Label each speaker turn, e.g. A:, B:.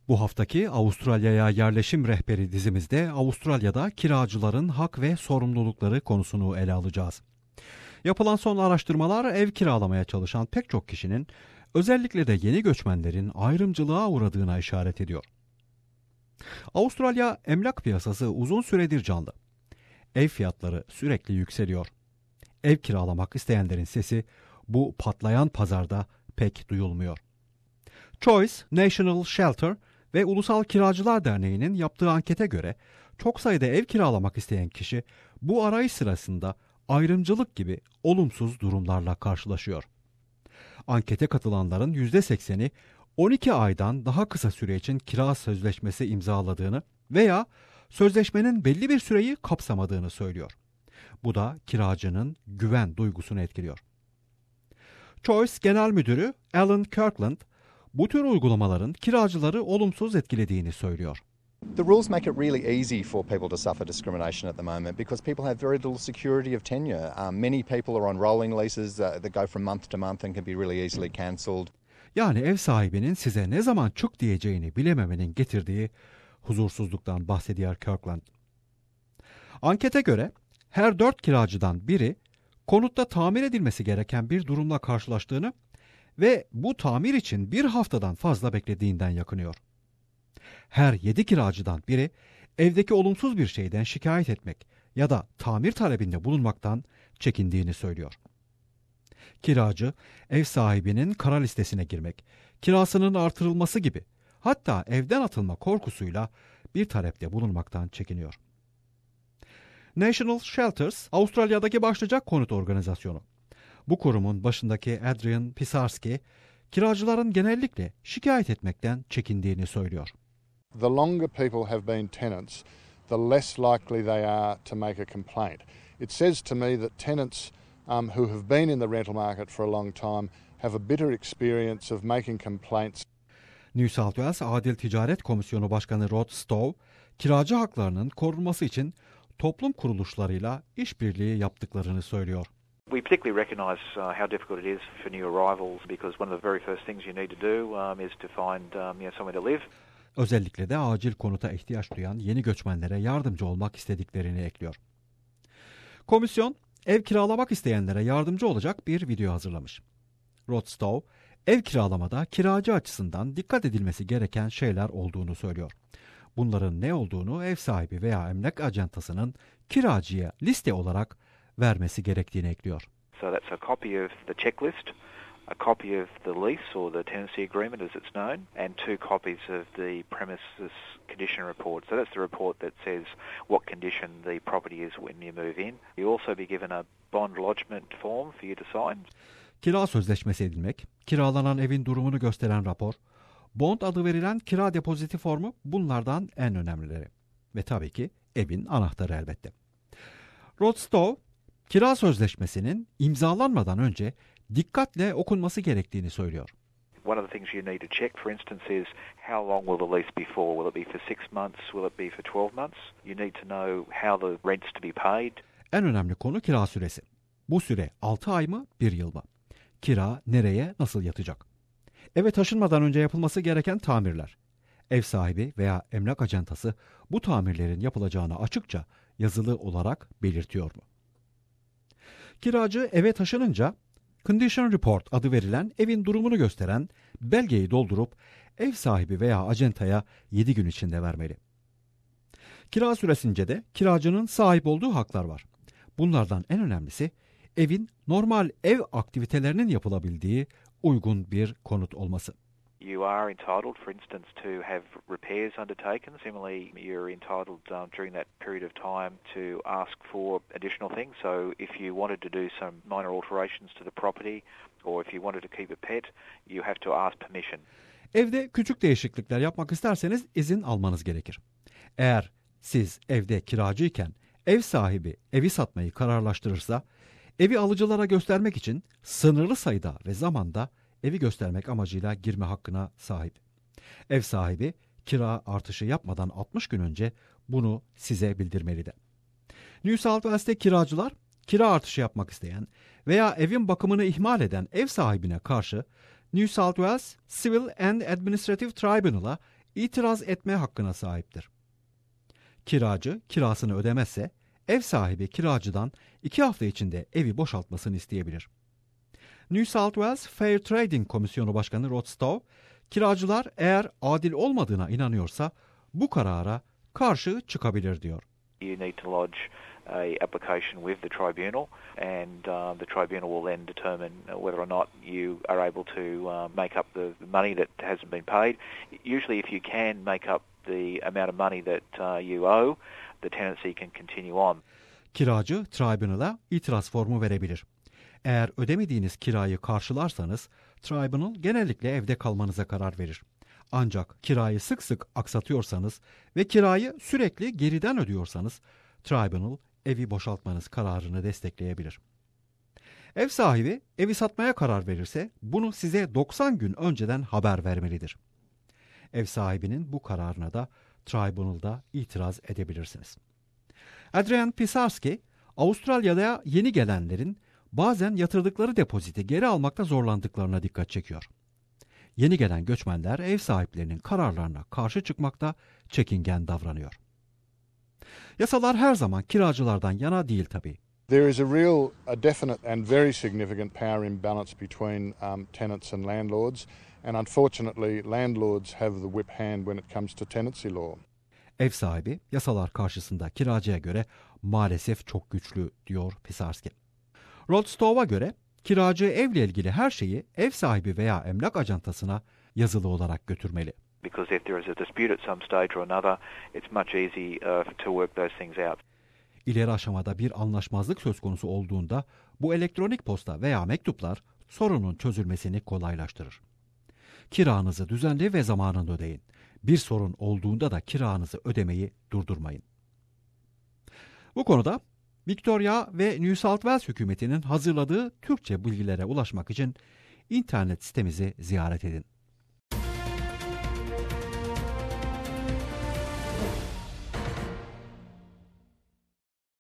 A: Bu haftaki Avustralya'ya yerleşim rehberi dizimizde Avustralya'da kiracıların hak ve sorumlulukları konusunu ele alacağız. Yapılan son araştırmalar ev kiralamaya çalışan pek çok kişinin, özellikle de yeni göçmenlerin ayrımcılığa uğradığına işaret ediyor. Avustralya emlak piyasası uzun süredir canlı. Ev fiyatları sürekli yükseliyor. Ev kiralamak isteyenlerin sesi bu patlayan pazarda pek duyulmuyor. Choice National Shelter ve Ulusal Kiracılar Derneği'nin yaptığı ankete göre çok sayıda ev kiralamak isteyen kişi bu arayış sırasında ayrımcılık gibi olumsuz durumlarla karşılaşıyor. Ankete katılanların %80'i 12 aydan daha kısa süre için kira sözleşmesi imzaladığını veya sözleşmenin belli bir süreyi kapsamadığını söylüyor. Bu da kiracının güven duygusunu etkiliyor. Choice Genel Müdürü Alan Kirkland, bu tür uygulamaların kiracıları olumsuz etkilediğini söylüyor.
B: The rules make it really easy for people to suffer discrimination at the moment because people have very little security of tenure. Many people are on rolling leases that go from month to month and can be really easily cancelled.
A: Yani ev sahibinin size ne zaman çık diyeceğini bilememenin getirdiği huzursuzluktan bahsediyor Kirkland. Ankete göre her 4 kiracıdan biri konutta tamir edilmesi gereken bir durumla karşılaştığını ve bu tamir için bir haftadan fazla beklediğinden yakınıyor. Her 7 kiracıdan biri evdeki olumsuz bir şeyden şikayet etmek ya da tamir talebinde bulunmaktan çekindiğini söylüyor. Kiracı, ev sahibinin kara listesine girmek, kirasının artırılması gibi, hatta evden atılma korkusuyla bir talepte bulunmaktan çekiniyor. National Shelters, Avustralya'daki başlıca konut organizasyonu. Bu kurumun başındaki Adrian Pisarski, kiracıların genellikle şikayet etmekten çekindiğini söylüyor.
C: The longer people have been tenants, the less likely they are to make a complaint. It says to me that tenants who have been in the rental market for a long time have a bitter experience of making complaints.
A: New South Wales Adil Ticaret Komisyonu Başkanı Rod Stowe, kiracı haklarının korunması için toplum kuruluşlarıyla işbirliği yaptıklarını söylüyor.
D: We particularly recognise how difficult it is for new arrivals because one of the very first things you need to do is to find somewhere to live.
A: Özellikle de acil konuta ihtiyaç duyan yeni göçmenlere yardımcı olmak istediklerini ekliyor. Komisyon, ev kiralamak isteyenlere yardımcı olacak bir video hazırlamış. Rod Stowe, ev kiralamada kiracı açısından dikkat edilmesi gereken şeyler olduğunu söylüyor. Bunların ne olduğunu ev sahibi veya emlak acentasının kiracıya liste olarak vermesi gerektiğini ekliyor.
D: So that's a copy of the checklist, a copy of the lease or the tenancy agreement as it's known, and 2 copies of the premises condition report. So that's the report that says what condition the property is when you move in. You'll also be given a bond lodgement form for you to sign.
A: Kira sözleşmesi edilmek, kiralanan evin durumunu gösteren rapor, bond adı verilen kira depoziti formu bunlardan en önemlileri. Ve tabii ki evin anahtarı elbette. Rod Stowe, kira sözleşmesinin imzalanmadan önce dikkatle okunması gerektiğini söylüyor.
D: One of the things you need to check, for instance, is how long will the lease be for? Will it be for 6 months? Will it be for 12 months? You need to know how the rent's to be paid.
A: En önemli konu kira süresi. Bu süre 6 ay mı, 1 yıl mı? Kira nereye, nasıl yatacak? Eve taşınmadan önce yapılması gereken tamirler. Ev sahibi veya emlak acentası bu tamirlerin yapılacağını açıkça yazılı olarak belirtiyor mu? Kiracı eve taşınınca Condition Report adı verilen evin durumunu gösteren belgeyi doldurup ev sahibi veya acentaya 7 gün içinde vermeli. Kira süresince de kiracının sahip olduğu haklar var. Bunlardan en önemlisi evin normal ev aktivitelerinin yapılabildiği uygun bir konut olması.
D: You are entitled, for instance, to have repairs undertaken. Similarly, you're entitled during that period of time to ask for additional things. So if you wanted to do some minor alterations to the property or if you wanted to keep a pet, you have to ask permission.
A: Evde küçük değişiklikler yapmak isterseniz izin almanız gerekir. Eğer siz evde kiracıyken ev sahibi evi satmayı kararlaştırırsa, evi alıcılara göstermek için sınırlı sayıda ve zamanda evi göstermek amacıyla girme hakkına sahip. Ev sahibi kira artışı yapmadan 60 gün önce bunu size bildirmeli de. New South Wales'te kiracılar, kira artışı yapmak isteyen veya evin bakımını ihmal eden ev sahibine karşı New South Wales Civil and Administrative Tribunal'a itiraz etme hakkına sahiptir. Kiracı kirasını ödemezse ev sahibi kiracıdan 2 hafta içinde evi boşaltmasını isteyebilir. New South Wales Fair Trading Komisyonu Başkanı Rod Stowe, kiracılar eğer adil olmadığına inanıyorsa bu karara karşı çıkabilir diyor.
D: You need to lodge a application with the tribunal, and the tribunal will then determine whether or not you are able to make up the money that hasn't been paid. Usually, if you can make up the amount of money that you owe, the tenancy can continue on.
A: Kiracı tribunal'a itiraz formu verebilir. Eğer ödemediğiniz kirayı karşılarsanız, tribunal genellikle evde kalmanıza karar verir. Ancak kirayı sık sık aksatıyorsanız ve kirayı sürekli geriden ödüyorsanız, tribunal evi boşaltmanız kararını destekleyebilir. Ev sahibi evi satmaya karar verirse bunu size 90 gün önceden haber vermelidir. Ev sahibinin bu kararına da tribunal'da itiraz edebilirsiniz. Adrian Pisarski, Avustralya'da yeni gelenlerin bazen yatırdıkları depoziti geri almakta zorlandıklarına dikkat çekiyor. Yeni gelen göçmenler ev sahiplerinin kararlarına karşı çıkmakta çekingen davranıyor. Yasalar her zaman kiracılardan yana değil tabii.
C: There is a definite and very significant power imbalance between tenants and landlords, and unfortunately landlords have the whip hand when it comes to tenancy law.
A: Ev sahibi yasalar karşısında kiracıya göre maalesef çok güçlü diyor Pisarski. Rod Stowe'a göre kiracı evle ilgili her şeyi ev sahibi veya emlak ajantasına yazılı olarak götürmeli.
D: Because if there is a dispute at some stage or another, it's much easy to work those things out.
A: İleri aşamada bir anlaşmazlık söz konusu olduğunda bu elektronik posta veya mektuplar sorunun çözülmesini kolaylaştırır. Kiranızı düzenli ve zamanında ödeyin. Bir sorun olduğunda da kiranızı ödemeyi durdurmayın. Bu konuda Victoria ve New South Wales hükümetinin hazırladığı Türkçe bilgilere ulaşmak için internet sitemizi ziyaret edin.